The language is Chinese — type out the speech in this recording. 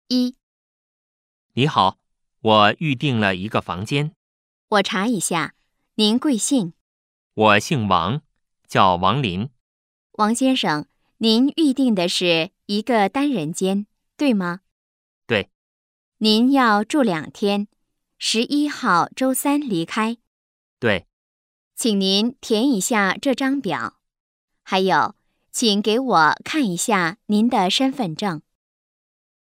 一， 你好，我预订了一个房间。 我查一下，您贵姓？ 我姓王，叫王林。 王先生，您预订的是一个单人间，对吗？ 对， 您要住2天，11号周3离开。 对， 请您填一下这张表，还有，请给我看一下您的身份证。